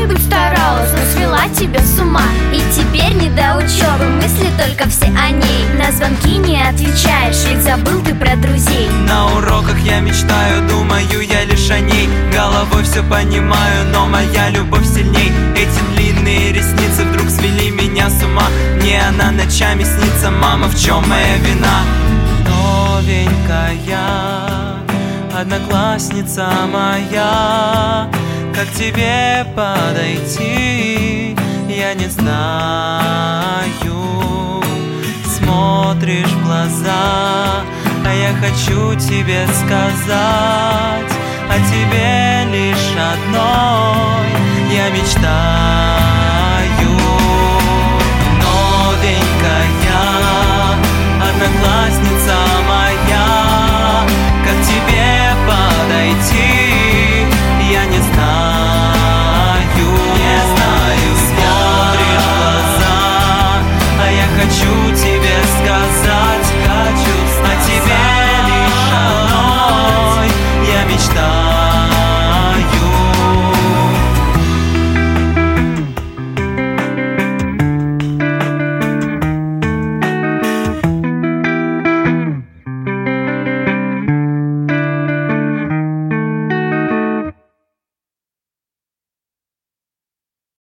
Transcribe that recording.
очень-очень старалась, но свела тебя с ума. И теперь не до учебы, мысли только все о ней. На звонки не отвечаешь, ведь забыл ты про друзей. На уроках я мечтаю, думаю я лишь о ней. Головой все понимаю, но моя любовь сильней. Эти длинные ресницы вдруг свели меня с ума. Мне она ночами снится, мама, в чем моя вина? Новенькая одноклассница моя, как тебе подойти, я не знаю. Смотришь в глаза, а я хочу тебе сказать о тебе лишь одной. Я мечтаю